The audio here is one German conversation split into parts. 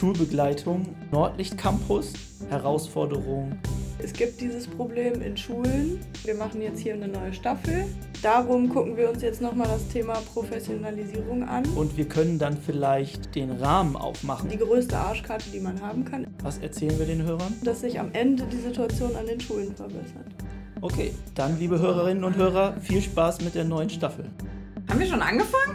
Schulbegleitung, Nordlicht Campus, Herausforderung. Es gibt dieses Problem in Schulen. Wir machen jetzt hier eine neue Staffel. Darum gucken wir uns jetzt nochmal das Thema Professionalisierung an. Und wir können dann vielleicht den Rahmen aufmachen. Die größte Arschkarte, die man haben kann. Was erzählen wir den Hörern? Dass sich am Ende die Situation an den Schulen verbessert. Okay, dann liebe Hörerinnen und Hörer, viel Spaß mit der neuen Staffel. Haben wir schon angefangen?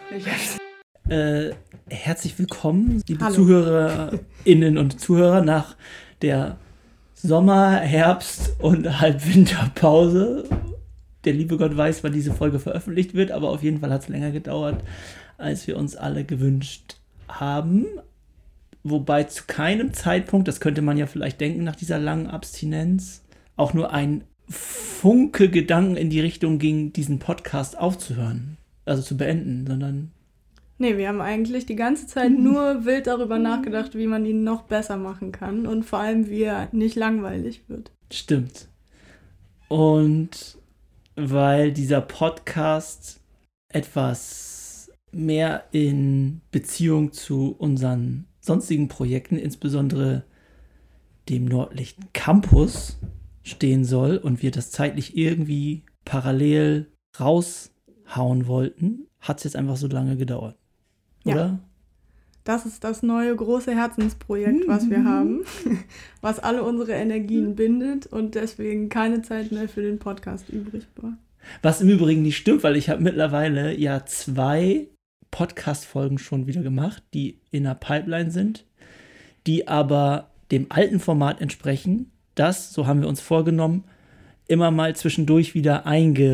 Herzlich willkommen, liebe Hallo. ZuhörerInnen und Zuhörer, nach der Sommer-, Herbst- und Halbwinterpause. Der liebe Gott weiß, wann diese Folge veröffentlicht wird, aber auf jeden Fall hat es länger gedauert, als wir uns alle gewünscht haben. Wobei zu keinem Zeitpunkt, das könnte man ja vielleicht denken nach dieser langen Abstinenz, auch nur ein Funke Gedanken in die Richtung ging, diesen Podcast aufzuhören, also zu beenden, sondern... Nee, wir haben eigentlich die ganze Zeit nur wild darüber nachgedacht, wie man ihn noch besser machen kann und vor allem, wie er nicht langweilig wird. Stimmt. Und weil dieser Podcast etwas mehr in Beziehung zu unseren sonstigen Projekten, insbesondere dem Nordlicht Campus, stehen soll und wir das zeitlich irgendwie parallel raushauen wollten, hat es jetzt einfach so lange gedauert. Oder? Ja. Das ist das neue große Herzensprojekt, was wir haben, was alle unsere Energien bindet und deswegen keine Zeit mehr für den Podcast übrig war. Was im Übrigen nicht stimmt, weil ich habe mittlerweile ja 2 Podcast-Folgen schon wieder gemacht, die in der Pipeline sind, die aber dem alten Format entsprechen, das, so haben wir uns vorgenommen, immer mal zwischendurch wieder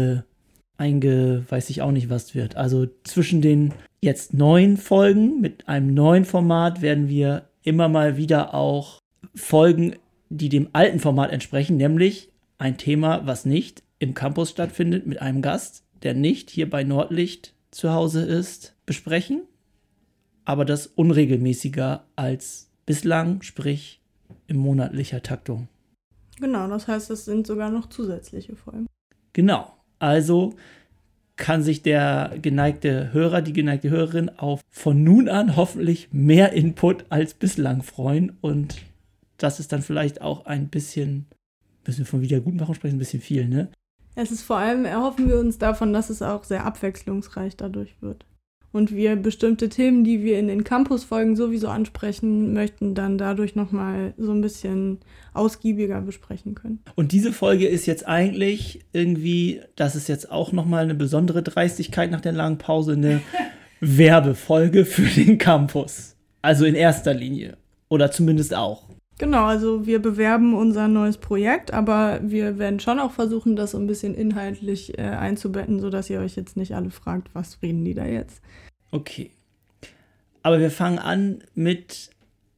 weiß ich auch nicht, was wird. Also zwischen den jetzt 9 Folgen mit einem neuen Format werden wir immer mal wieder auch Folgen, die dem alten Format entsprechen, nämlich ein Thema, was nicht im Campus stattfindet, mit einem Gast, der nicht hier bei Nordlicht zu Hause ist, besprechen, aber das unregelmäßiger als bislang, sprich in monatlicher Taktung. Genau, das heißt, es sind sogar noch zusätzliche Folgen. Genau, also kann sich der geneigte Hörer, die geneigte Hörerin auf von nun an hoffentlich mehr Input als bislang freuen. Und das ist dann vielleicht auch ein bisschen, müssen wir von Wiedergutmachung sprechen, ein bisschen viel, ne? Es ist vor allem, erhoffen wir uns davon, dass es auch sehr abwechslungsreich dadurch wird. Und wir bestimmte Themen, die wir in den Campus-Folgen sowieso ansprechen möchten, dann dadurch nochmal so ein bisschen ausgiebiger besprechen können. Und diese Folge ist jetzt eigentlich irgendwie, das ist jetzt auch nochmal eine besondere Dreistigkeit nach der langen Pause, eine Werbefolge für den Campus. Also in erster Linie. Oder zumindest auch. Genau, also wir bewerben unser neues Projekt, aber wir werden schon auch versuchen, das so ein bisschen inhaltlich einzubetten, sodass ihr euch jetzt nicht alle fragt, was reden die da jetzt. Okay. Aber wir fangen an mit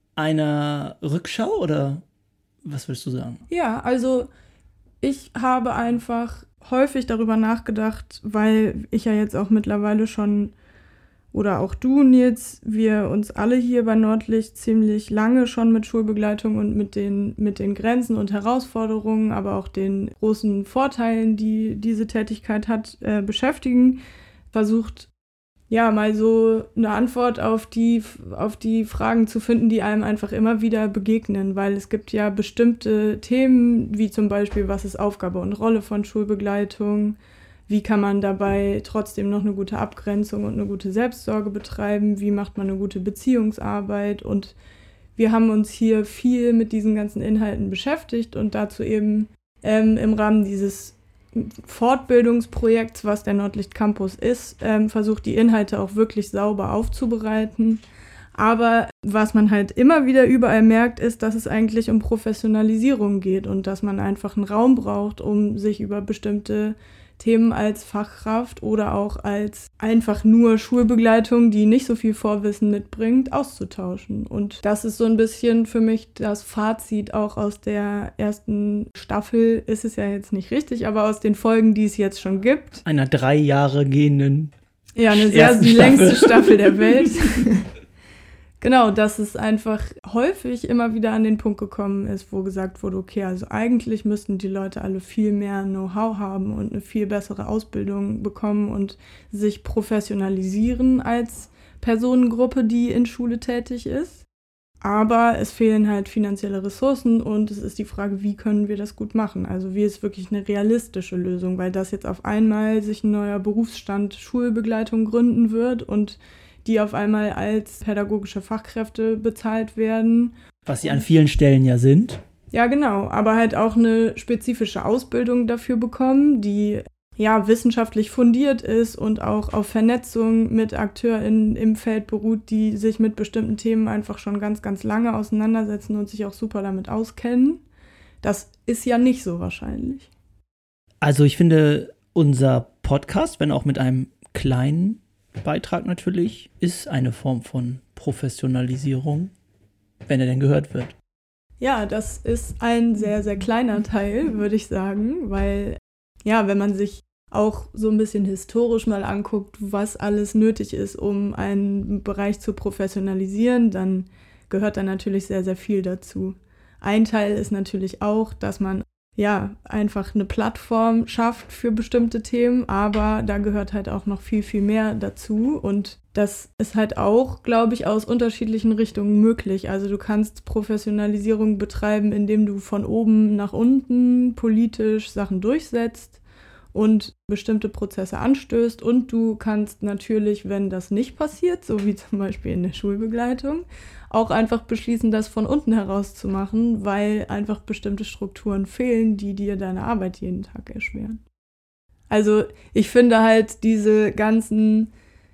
einer Rückschau, oder was willst du sagen? Ja, also ich habe einfach häufig darüber nachgedacht, weil ich ja jetzt auch mittlerweile schon, oder auch du, Nils, wir uns alle hier bei Nordlicht ziemlich lange schon mit Schulbegleitung und mit den Grenzen und Herausforderungen, aber auch den großen Vorteilen, die diese Tätigkeit hat, beschäftigen. Versucht, ja, mal so eine Antwort auf die Fragen zu finden, die einem einfach immer wieder begegnen, weil es gibt ja bestimmte Themen, wie zum Beispiel, was ist Aufgabe und Rolle von Schulbegleitung, wie kann man dabei trotzdem noch eine gute Abgrenzung und eine gute Selbstsorge betreiben, wie macht man eine gute Beziehungsarbeit, und wir haben uns hier viel mit diesen ganzen Inhalten beschäftigt und dazu eben im Rahmen dieses Fortbildungsprojekts, was der Nordlicht Campus ist, versucht, die Inhalte auch wirklich sauber aufzubereiten. Aber was man halt immer wieder überall merkt, ist, dass es eigentlich um Professionalisierung geht und dass man einfach einen Raum braucht, um sich über bestimmte Themen als Fachkraft oder auch als einfach nur Schulbegleitung, die nicht so viel Vorwissen mitbringt, auszutauschen. Und das ist so ein bisschen für mich das Fazit auch aus der ersten Staffel, ist es ja jetzt nicht richtig, aber aus den Folgen, die es jetzt schon gibt. Einer 3 Jahre gehenden Ja, die längste Staffel der Welt. Genau, dass es einfach häufig immer wieder an den Punkt gekommen ist, wo gesagt wurde, okay, also eigentlich müssten die Leute alle viel mehr Know-how haben und eine viel bessere Ausbildung bekommen und sich professionalisieren als Personengruppe, die in Schule tätig ist. Aber es fehlen halt finanzielle Ressourcen und es ist die Frage, wie können wir das gut machen? Also wie ist wirklich eine realistische Lösung, weil das jetzt auf einmal sich ein neuer Berufsstand Schulbegleitung gründen wird und die auf einmal als pädagogische Fachkräfte bezahlt werden. Was sie an vielen Stellen ja sind. Ja, genau, aber halt auch eine spezifische Ausbildung dafür bekommen, die ja wissenschaftlich fundiert ist und auch auf Vernetzung mit AkteurInnen im Feld beruht, die sich mit bestimmten Themen einfach schon ganz, ganz lange auseinandersetzen und sich auch super damit auskennen. Das ist ja nicht so wahrscheinlich. Also ich finde, unser Podcast, wenn auch mit einem kleinen Beitrag natürlich, ist eine Form von Professionalisierung, wenn er denn gehört wird. Ja, das ist ein sehr, sehr kleiner Teil, würde ich sagen, weil ja, wenn man sich auch so ein bisschen historisch mal anguckt, was alles nötig ist, um einen Bereich zu professionalisieren, dann gehört da natürlich sehr, sehr viel dazu. Ein Teil ist natürlich auch, dass man ja einfach eine Plattform schafft für bestimmte Themen, aber da gehört halt auch noch viel, viel mehr dazu und das ist halt auch, glaube ich, aus unterschiedlichen Richtungen möglich. Also du kannst Professionalisierung betreiben, indem du von oben nach unten politisch Sachen durchsetzt und bestimmte Prozesse anstößt und du kannst natürlich, wenn das nicht passiert, so wie zum Beispiel in der Schulbegleitung, auch einfach beschließen, das von unten heraus zu machen, weil einfach bestimmte Strukturen fehlen, die dir deine Arbeit jeden Tag erschweren. Also ich finde halt diese ganzen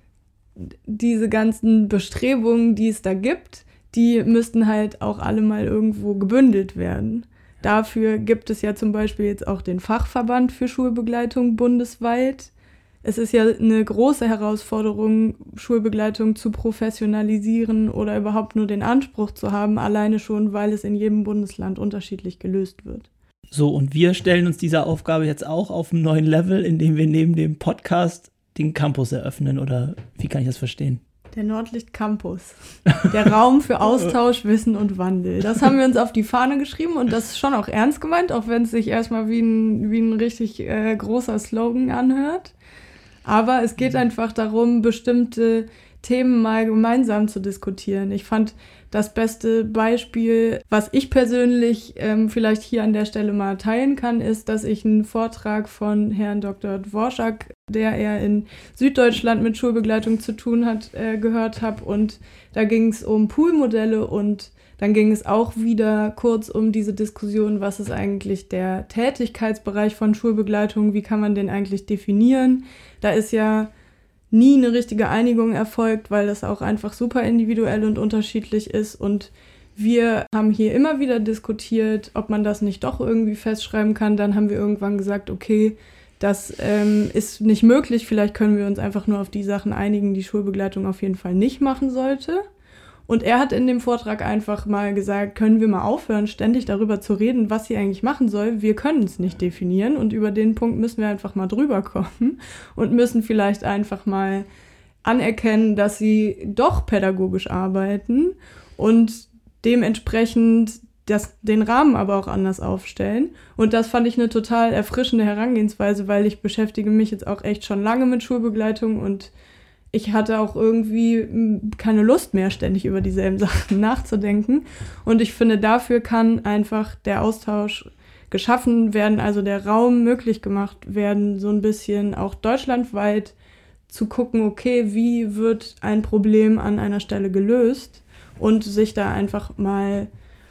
Bestrebungen, die es da gibt, die müssten halt auch alle mal irgendwo gebündelt werden. Dafür gibt es ja zum Beispiel jetzt auch den Fachverband für Schulbegleitung bundesweit. Es ist ja eine große Herausforderung, Schulbegleitung zu professionalisieren oder überhaupt nur den Anspruch zu haben, alleine schon, weil es in jedem Bundesland unterschiedlich gelöst wird. So, und wir stellen uns dieser Aufgabe jetzt auch auf einem neuen Level, indem wir neben dem Podcast den Campus eröffnen, oder wie kann ich das verstehen? Der Nordlicht Campus. Der Raum für Austausch, Wissen und Wandel. Das haben wir uns auf die Fahne geschrieben und das ist schon auch ernst gemeint, auch wenn es sich erstmal wie ein richtig großer Slogan anhört. Aber es geht einfach darum, bestimmte Themen mal gemeinsam zu diskutieren. Ich fand das beste Beispiel, was ich persönlich vielleicht hier an der Stelle mal teilen kann, ist, dass ich einen Vortrag von Herrn Dr. Dworschak, der eher in Süddeutschland mit Schulbegleitung zu tun hat, gehört habe. Und da ging es um Poolmodelle und dann ging es auch wieder kurz um diese Diskussion, was ist eigentlich der Tätigkeitsbereich von Schulbegleitung, wie kann man den eigentlich definieren? Da ist ja nie eine richtige Einigung erfolgt, weil das auch einfach super individuell und unterschiedlich ist. Und wir haben hier immer wieder diskutiert, ob man das nicht doch irgendwie festschreiben kann. Dann haben wir irgendwann gesagt, okay, das ist nicht möglich. Vielleicht können wir uns einfach nur auf die Sachen einigen, die Schulbegleitung auf jeden Fall nicht machen sollte. Und er hat in dem Vortrag einfach mal gesagt, können wir mal aufhören, ständig darüber zu reden, was sie eigentlich machen soll. Wir können es nicht definieren und über den Punkt müssen wir einfach mal drüber kommen und müssen vielleicht einfach mal anerkennen, dass sie doch pädagogisch arbeiten und dementsprechend den Rahmen aber auch anders aufstellen. Und das fand ich eine total erfrischende Herangehensweise, weil ich beschäftige mich jetzt auch echt schon lange mit Schulbegleitung und ich hatte auch irgendwie keine Lust mehr, ständig über dieselben Sachen nachzudenken. Und ich finde, dafür kann einfach der Austausch geschaffen werden, also der Raum möglich gemacht werden, so ein bisschen auch deutschlandweit zu gucken, okay, wie wird ein Problem an einer Stelle gelöst und sich da einfach mal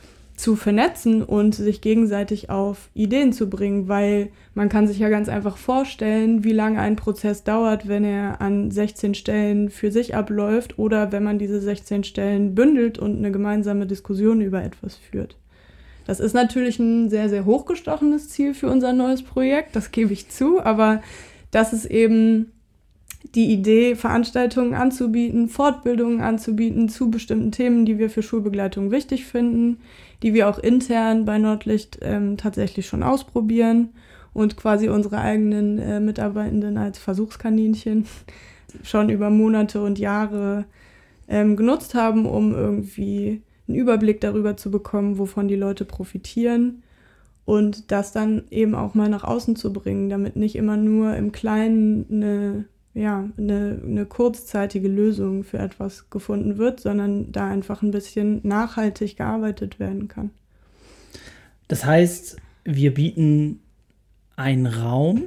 zu vernetzen und sich gegenseitig auf Ideen zu bringen, weil man kann sich ja ganz einfach vorstellen, wie lange ein Prozess dauert, wenn er an 16 Stellen für sich abläuft oder wenn man diese 16 Stellen bündelt und eine gemeinsame Diskussion über etwas führt. Das ist natürlich ein sehr, sehr hochgestochenes Ziel für unser neues Projekt, das gebe ich zu, aber das ist eben die Idee, Veranstaltungen anzubieten, Fortbildungen anzubieten zu bestimmten Themen, die wir für Schulbegleitung wichtig finden, die wir auch intern bei Nordlicht tatsächlich schon ausprobieren und quasi unsere eigenen Mitarbeitenden als Versuchskaninchen schon über Monate und Jahre genutzt haben, um irgendwie einen Überblick darüber zu bekommen, wovon die Leute profitieren und das dann eben auch mal nach außen zu bringen, damit nicht immer nur im Kleinen eine eine kurzzeitige Lösung für etwas gefunden wird, sondern da einfach ein bisschen nachhaltig gearbeitet werden kann. Das heißt, wir bieten einen Raum,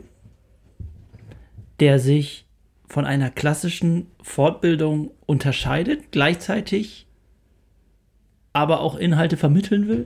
der sich von einer klassischen Fortbildung unterscheidet, gleichzeitig aber auch Inhalte vermitteln will?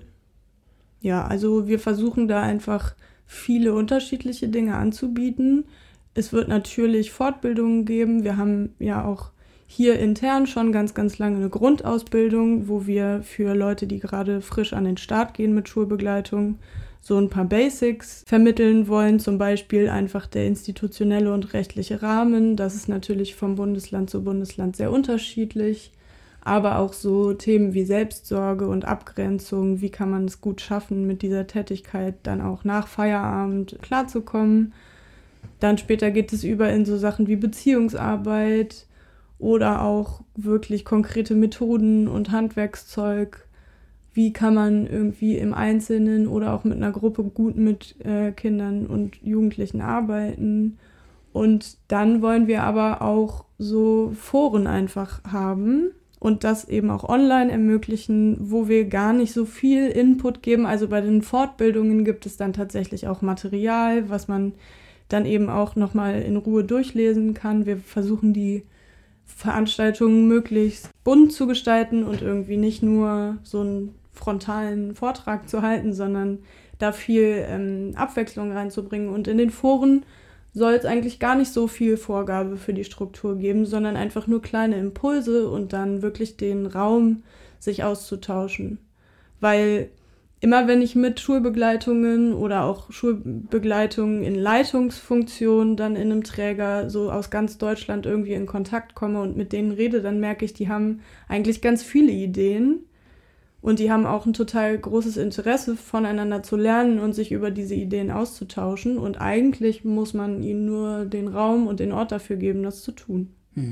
Ja, also wir versuchen da einfach viele unterschiedliche Dinge anzubieten. Es wird natürlich Fortbildungen geben. Wir haben ja auch hier intern schon ganz, ganz lange eine Grundausbildung, wo wir für Leute, die gerade frisch an den Start gehen mit Schulbegleitung, so ein paar Basics vermitteln wollen. Zum Beispiel einfach der institutionelle und rechtliche Rahmen. Das ist natürlich vom Bundesland zu Bundesland sehr unterschiedlich. Aber auch so Themen wie Selbstsorge und Abgrenzung. Wie kann man es gut schaffen, mit dieser Tätigkeit dann auch nach Feierabend klarzukommen? Dann später geht es über in so Sachen wie Beziehungsarbeit oder auch wirklich konkrete Methoden und Handwerkszeug. Wie kann man irgendwie im Einzelnen oder auch mit einer Gruppe gut mit Kindern und Jugendlichen arbeiten? Und dann wollen wir aber auch so Foren einfach haben und das eben auch online ermöglichen, wo wir gar nicht so viel Input geben. Also bei den Fortbildungen gibt es dann tatsächlich auch Material, was man dann eben auch nochmal in Ruhe durchlesen kann. Wir versuchen die Veranstaltungen möglichst bunt zu gestalten und irgendwie nicht nur so einen frontalen Vortrag zu halten, sondern da viel Abwechslung reinzubringen. Und in den Foren soll es eigentlich gar nicht so viel Vorgabe für die Struktur geben, sondern einfach nur kleine Impulse und dann wirklich den Raum, sich auszutauschen. Weil immer wenn ich mit Schulbegleitungen oder auch Schulbegleitungen in Leitungsfunktion dann in einem Träger so aus ganz Deutschland irgendwie in Kontakt komme und mit denen rede, dann merke ich, die haben eigentlich ganz viele Ideen und die haben auch ein total großes Interesse, voneinander zu lernen und sich über diese Ideen auszutauschen. Und eigentlich muss man ihnen nur den Raum und den Ort dafür geben, das zu tun.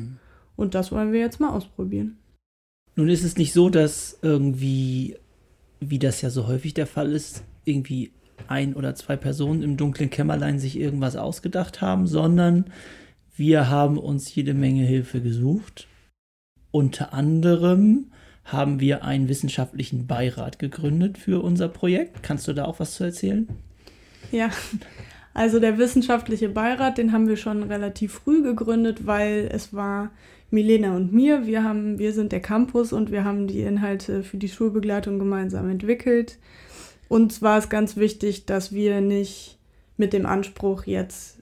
Und das wollen wir jetzt mal ausprobieren. Nun ist es nicht so, dass irgendwie, wie das ja so häufig der Fall ist, irgendwie 1 oder 2 Personen im dunklen Kämmerlein sich irgendwas ausgedacht haben, sondern wir haben uns jede Menge Hilfe gesucht. Unter anderem haben wir einen wissenschaftlichen Beirat gegründet für unser Projekt. Kannst du da auch was zu erzählen? Ja, also der wissenschaftliche Beirat, den haben wir schon relativ früh gegründet, weil es war Milena und mir. Wir sind der Campus und wir haben die Inhalte für die Schulbegleitung gemeinsam entwickelt. Uns war es ganz wichtig, dass wir nicht mit dem Anspruch, jetzt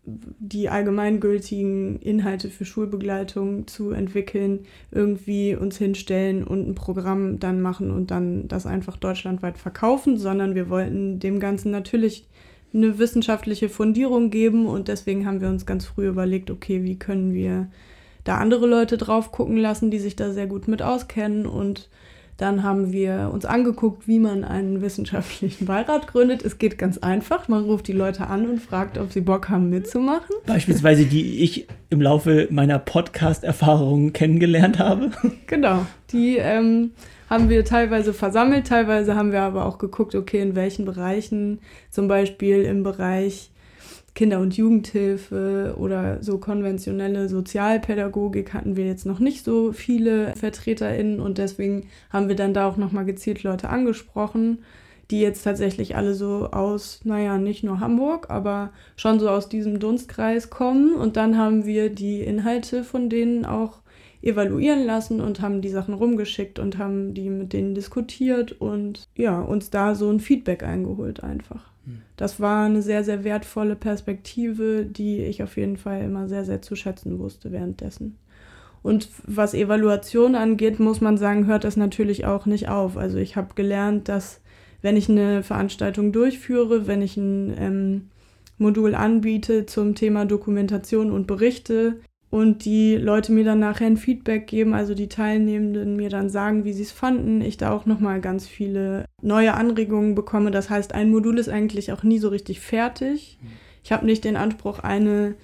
die allgemeingültigen Inhalte für Schulbegleitung zu entwickeln, irgendwie uns hinstellen und ein Programm dann machen und dann das einfach deutschlandweit verkaufen, sondern wir wollten dem Ganzen natürlich eine wissenschaftliche Fundierung geben und deswegen haben wir uns ganz früh überlegt, okay, wie können wir da andere Leute drauf gucken lassen, die sich da sehr gut mit auskennen, und dann haben wir uns angeguckt, wie man einen wissenschaftlichen Beirat gründet. Es geht ganz einfach. Man ruft die Leute an und fragt, ob sie Bock haben, mitzumachen. Beispielsweise, die ich im Laufe meiner Podcast-Erfahrungen kennengelernt habe. Genau, die haben wir teilweise versammelt, teilweise haben wir aber auch geguckt, okay, in welchen Bereichen, zum Beispiel im Bereich Kinder- und Jugendhilfe oder so konventionelle Sozialpädagogik hatten wir jetzt noch nicht so viele VertreterInnen und deswegen haben wir dann da auch nochmal gezielt Leute angesprochen, die jetzt tatsächlich alle so aus, nicht nur Hamburg, aber schon so aus diesem Dunstkreis kommen, und dann haben wir die Inhalte von denen auch evaluieren lassen und haben die Sachen rumgeschickt und haben die mit denen diskutiert und ja, uns da so ein Feedback eingeholt einfach. Das war eine sehr, sehr wertvolle Perspektive, die ich auf jeden Fall immer sehr, sehr zu schätzen wusste währenddessen. Und was Evaluation angeht, muss man sagen, hört das natürlich auch nicht auf. Also ich habe gelernt, dass wenn ich eine Veranstaltung durchführe, wenn ich ein Modul anbiete zum Thema Dokumentation und Berichte, und die Leute mir dann nachher ein Feedback geben, also die Teilnehmenden mir dann sagen, wie sie es fanden, ich da auch nochmal ganz viele neue Anregungen bekomme. Das heißt, ein Modul ist eigentlich auch nie so richtig fertig. Ich habe nicht den Anspruch, eine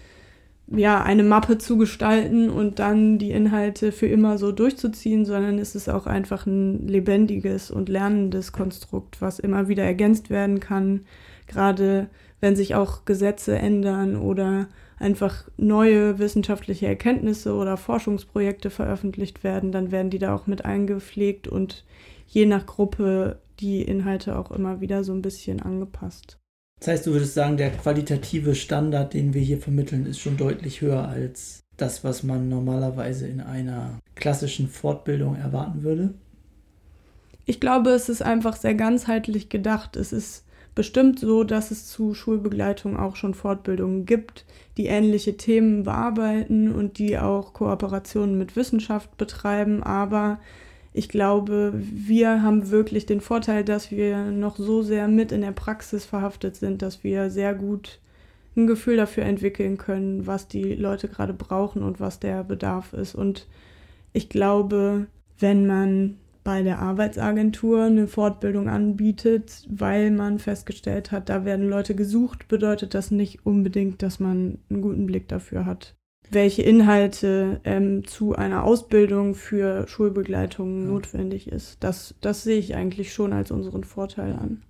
Mappe zu gestalten und dann die Inhalte für immer so durchzuziehen, sondern es ist auch einfach ein lebendiges und lernendes Konstrukt, was immer wieder ergänzt werden kann, gerade wenn sich auch Gesetze ändern oder einfach neue wissenschaftliche Erkenntnisse oder Forschungsprojekte veröffentlicht werden, dann werden die da auch mit eingepflegt und je nach Gruppe die Inhalte auch immer wieder so ein bisschen angepasst. Das heißt, du würdest sagen, der qualitative Standard, den wir hier vermitteln, ist schon deutlich höher als das, was man normalerweise in einer klassischen Fortbildung erwarten würde? Ich glaube, es ist einfach sehr ganzheitlich gedacht. Es ist bestimmt so, dass es zu Schulbegleitung auch schon Fortbildungen gibt, die ähnliche Themen bearbeiten und die auch Kooperationen mit Wissenschaft betreiben. Aber ich glaube, wir haben wirklich den Vorteil, dass wir noch so sehr mit in der Praxis verhaftet sind, dass wir sehr gut ein Gefühl dafür entwickeln können, was die Leute gerade brauchen und was der Bedarf ist. Und ich glaube, wenn man bei der Arbeitsagentur eine Fortbildung anbietet, weil man festgestellt hat, da werden Leute gesucht, bedeutet das nicht unbedingt, dass man einen guten Blick dafür hat, welche Inhalte zu einer Ausbildung für Schulbegleitung notwendig ist. Das sehe ich eigentlich schon als unseren Vorteil an.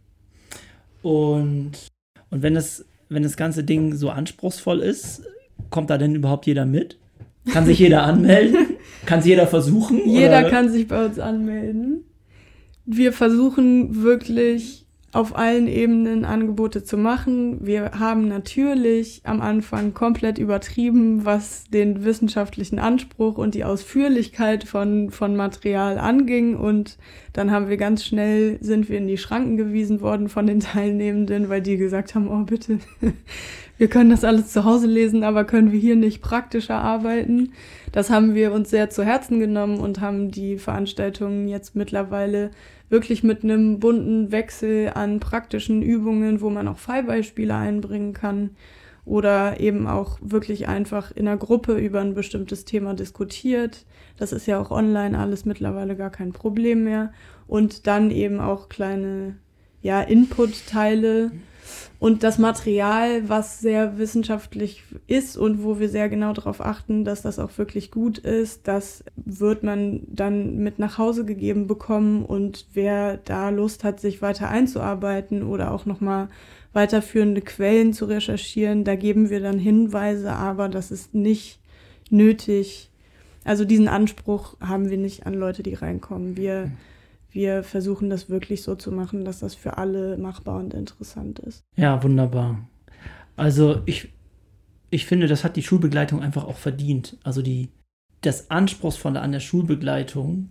Und wenn das ganze Ding so anspruchsvoll ist, kommt da denn überhaupt jeder mit? Kann sich jeder anmelden? Kann es jeder versuchen? Jeder kann sich bei uns anmelden. Wir versuchen wirklich auf allen Ebenen Angebote zu machen. Wir haben natürlich am Anfang komplett übertrieben, was den wissenschaftlichen Anspruch und die Ausführlichkeit von Material anging. Und dann sind wir in die Schranken gewiesen worden von den Teilnehmenden, weil die gesagt haben, oh bitte, wir können das alles zu Hause lesen, aber können wir hier nicht praktischer arbeiten? Das haben wir uns sehr zu Herzen genommen und haben die Veranstaltungen jetzt mittlerweile wirklich mit einem bunten Wechsel an praktischen Übungen, wo man auch Fallbeispiele einbringen kann oder eben auch wirklich einfach in einer Gruppe über ein bestimmtes Thema diskutiert. Das ist ja auch online alles mittlerweile gar kein Problem mehr. Und dann eben auch kleine Input-Teile. Und das Material, was sehr wissenschaftlich ist und wo wir sehr genau darauf achten, dass das auch wirklich gut ist, das wird man dann mit nach Hause gegeben bekommen. Und wer da Lust hat, sich weiter einzuarbeiten oder auch nochmal weiterführende Quellen zu recherchieren, da geben wir dann Hinweise, aber das ist nicht nötig. Also diesen Anspruch haben wir nicht an Leute, die reinkommen. Wir versuchen das wirklich so zu machen, dass das für alle machbar und interessant ist. Ja, wunderbar. Also ich finde, das hat die Schulbegleitung einfach auch verdient. Also das Anspruchsvolle an der Schulbegleitung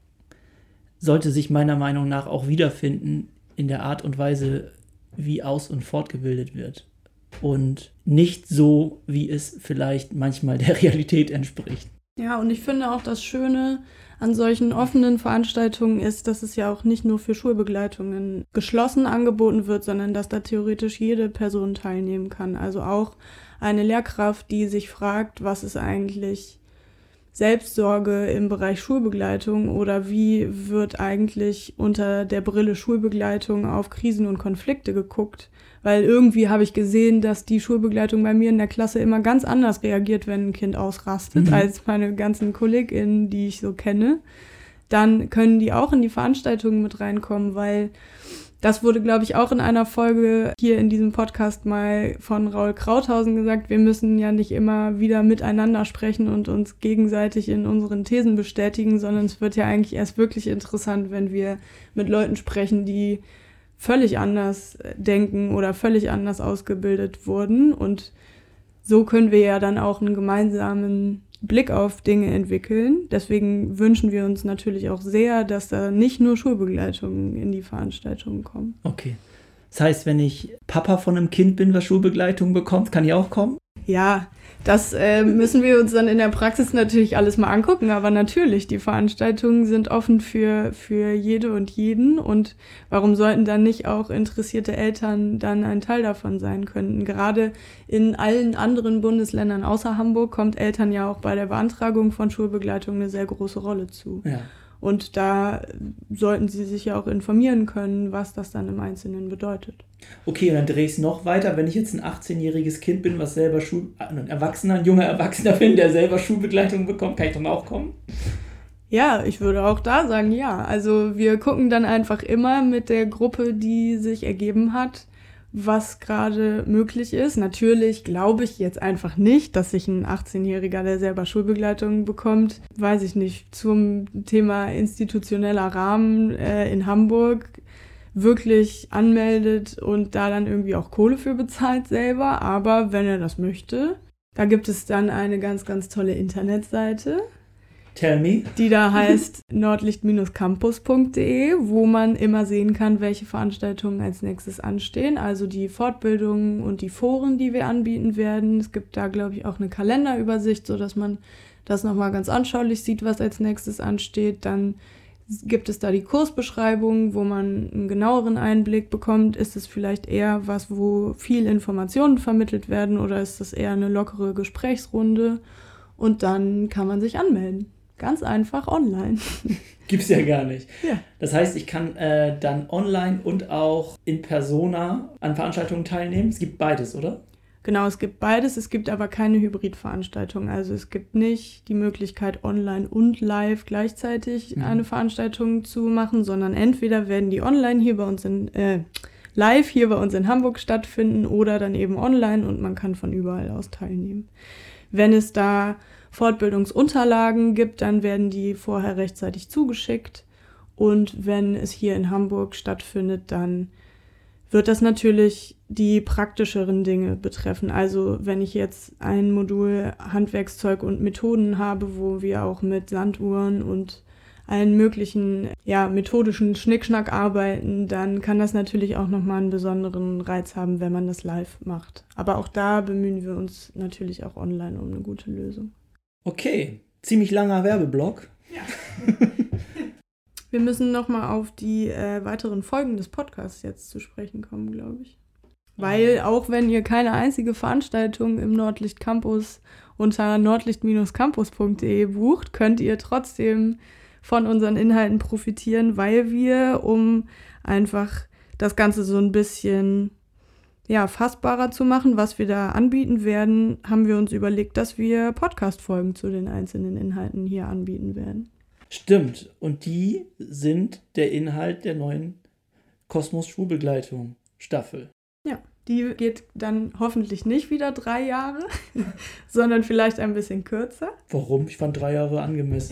sollte sich meiner Meinung nach auch wiederfinden in der Art und Weise, wie aus- und fortgebildet wird. Und nicht so, wie es vielleicht manchmal der Realität entspricht. Ja, und ich finde auch das Schöne an solchen offenen Veranstaltungen ist, dass es ja auch nicht nur für Schulbegleitungen geschlossen angeboten wird, sondern dass da theoretisch jede Person teilnehmen kann. Also auch eine Lehrkraft, die sich fragt, was ist eigentlich Selbstsorge im Bereich Schulbegleitung oder wie wird eigentlich unter der Brille Schulbegleitung auf Krisen und Konflikte geguckt. Weil irgendwie habe ich gesehen, dass die Schulbegleitung bei mir in der Klasse immer ganz anders reagiert, wenn ein Kind ausrastet, als meine ganzen KollegInnen, die ich so kenne. Dann können die auch in die Veranstaltungen mit reinkommen, weil das wurde, glaube ich, auch in einer Folge hier in diesem Podcast mal von Raul Krauthausen gesagt. Wir müssen ja nicht immer wieder miteinander sprechen und uns gegenseitig in unseren Thesen bestätigen, sondern es wird ja eigentlich erst wirklich interessant, wenn wir mit Leuten sprechen, die völlig anders denken oder völlig anders ausgebildet wurden. Und so können wir ja dann auch einen gemeinsamen Blick auf Dinge entwickeln. Deswegen wünschen wir uns natürlich auch sehr, dass da nicht nur Schulbegleitungen in die Veranstaltungen kommen. Okay. Das heißt, wenn ich Papa von einem Kind bin, was Schulbegleitung bekommt, kann ich auch kommen? Ja, das müssen wir uns dann in der Praxis natürlich alles mal angucken, aber natürlich, die Veranstaltungen sind offen für jede und jeden und warum sollten dann nicht auch interessierte Eltern dann ein Teil davon sein können? Gerade in allen anderen Bundesländern außer Hamburg kommt Eltern ja auch bei der Beantragung von Schulbegleitung eine sehr große Rolle zu. Ja. Und da sollten sie sich ja auch informieren können, was das dann im Einzelnen bedeutet. Okay, und dann drehe ich es noch weiter. Wenn ich jetzt ein 18-jähriges Kind bin, was selber ein junger Erwachsener bin, der selber Schulbegleitung bekommt, kann ich dann auch kommen? Ja, ich würde auch da sagen, ja. Also wir gucken dann einfach immer mit der Gruppe, die sich ergeben hat, was gerade möglich ist. Natürlich glaube ich jetzt einfach nicht, dass sich ein 18-Jähriger, der selber Schulbegleitung bekommt, weiß ich nicht, zum Thema institutioneller Rahmen in Hamburg wirklich anmeldet und da dann irgendwie auch Kohle für bezahlt selber. Aber wenn er das möchte, da gibt es dann eine ganz, ganz tolle Internetseite. Tell me. Die da heißt nordlicht-campus.de, wo man immer sehen kann, welche Veranstaltungen als nächstes anstehen. Also die Fortbildungen und die Foren, die wir anbieten werden. Es gibt da, glaube ich, auch eine Kalenderübersicht, sodass man das nochmal ganz anschaulich sieht, was als nächstes ansteht. Dann gibt es da die Kursbeschreibung, wo man einen genaueren Einblick bekommt. Ist es vielleicht eher was, wo viel Informationen vermittelt werden, oder ist das eher eine lockere Gesprächsrunde? Und dann kann man sich anmelden. Ganz einfach online. Gibt's ja gar nicht. Ja. Das heißt, ich kann dann online und auch in Persona an Veranstaltungen teilnehmen. Es gibt beides, oder? Genau, es gibt beides. Es gibt aber keine Hybridveranstaltung. Also es gibt nicht die Möglichkeit, online und live gleichzeitig eine Veranstaltung zu machen, sondern entweder werden die online hier bei uns live hier bei uns in Hamburg stattfinden oder dann eben online und man kann von überall aus teilnehmen. Wenn es da Fortbildungsunterlagen gibt, dann werden die vorher rechtzeitig zugeschickt. Und wenn es hier in Hamburg stattfindet, dann wird das natürlich die praktischeren Dinge betreffen. Also wenn ich jetzt ein Modul Handwerkszeug und Methoden habe, wo wir auch mit Sanduhren und allen möglichen methodischen Schnickschnack arbeiten, dann kann das natürlich auch nochmal einen besonderen Reiz haben, wenn man das live macht. Aber auch da bemühen wir uns natürlich auch online um eine gute Lösung. Okay, ziemlich langer Werbeblock. Ja. Wir müssen nochmal auf die weiteren Folgen des Podcasts jetzt zu sprechen kommen, glaube ich. Weil auch wenn ihr keine einzige Veranstaltung im Nordlicht Campus unter nordlicht-campus.de bucht, könnt ihr trotzdem von unseren Inhalten profitieren, weil wir, um einfach das Ganze so ein bisschen fassbarer zu machen, was wir da anbieten werden, haben wir uns überlegt, dass wir Podcast-Folgen zu den einzelnen Inhalten hier anbieten werden. Stimmt. Und die sind der Inhalt der neuen Kosmos-Schulbegleitung Staffel. Ja, die geht dann hoffentlich nicht wieder 3 Jahre, sondern vielleicht ein bisschen kürzer. Warum? Ich fand 3 Jahre angemessen.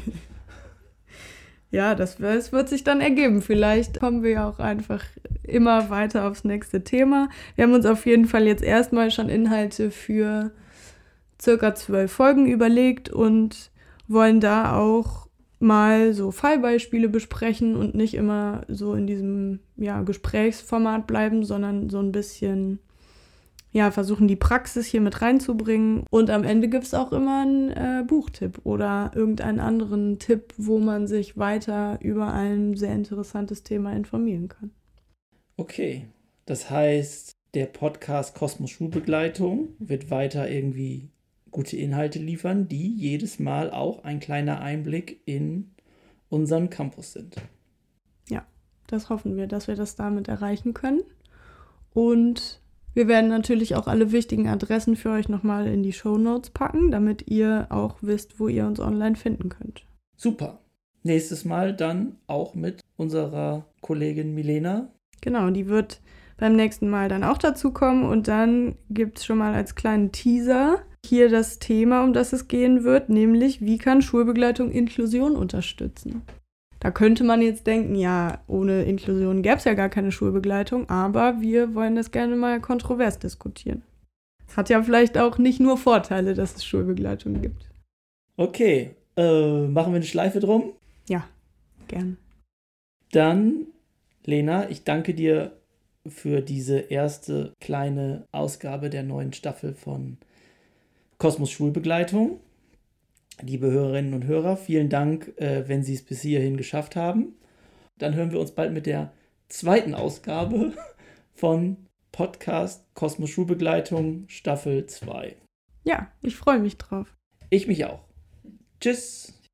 Ja, das wird sich dann ergeben. Vielleicht kommen wir ja auch einfach immer weiter aufs nächste Thema. Wir haben uns auf jeden Fall jetzt erstmal schon Inhalte für circa 12 Folgen überlegt und wollen da auch mal so Fallbeispiele besprechen und nicht immer so in diesem Gesprächsformat bleiben, sondern so ein bisschen versuchen, die Praxis hier mit reinzubringen. Und am Ende gibt es auch immer einen Buchtipp oder irgendeinen anderen Tipp, wo man sich weiter über ein sehr interessantes Thema informieren kann. Okay, das heißt, der Podcast Kosmos Schulbegleitung wird weiter irgendwie gute Inhalte liefern, die jedes Mal auch ein kleiner Einblick in unseren Campus sind. Ja, das hoffen wir, dass wir das damit erreichen können. Und wir werden natürlich auch alle wichtigen Adressen für euch nochmal in die Shownotes packen, damit ihr auch wisst, wo ihr uns online finden könnt. Super. Nächstes Mal dann auch mit unserer Kollegin Milena. Genau, die wird beim nächsten Mal dann auch dazu kommen und dann gibt es schon mal als kleinen Teaser hier das Thema, um das es gehen wird, nämlich wie kann Schulbegleitung Inklusion unterstützen? Da könnte man jetzt denken, ja, ohne Inklusion gäbe es ja gar keine Schulbegleitung, aber wir wollen das gerne mal kontrovers diskutieren. Hat ja vielleicht auch nicht nur Vorteile, dass es Schulbegleitung gibt. Okay, machen wir eine Schleife drum? Ja, gern. Dann, Lena, ich danke dir für diese erste kleine Ausgabe der neuen Staffel von Kosmos Schulbegleitung. Liebe Hörerinnen und Hörer, vielen Dank, wenn Sie es bis hierhin geschafft haben. Dann hören wir uns bald mit der zweiten Ausgabe von Podcast Kosmos Schulbegleitung Staffel 2. Ja, ich freue mich drauf. Ich mich auch. Tschüss.